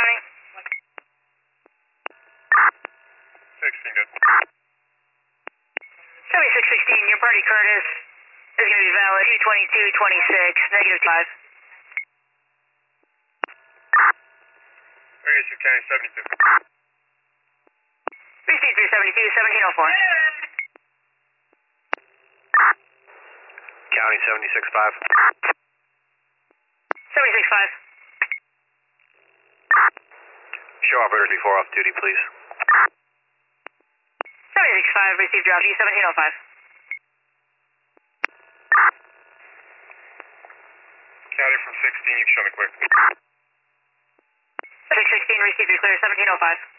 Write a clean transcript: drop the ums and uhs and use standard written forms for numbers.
County. 16 good. 7616, your party Curtis is going to be valid 22226, negative 5. Radius County 72. Receive 372, 1704. County 76-5. 76.5. Show operators before off duty, please. 76.5, received drop you 1705. County from 16, you can show me quick. 616, received you clear 1705.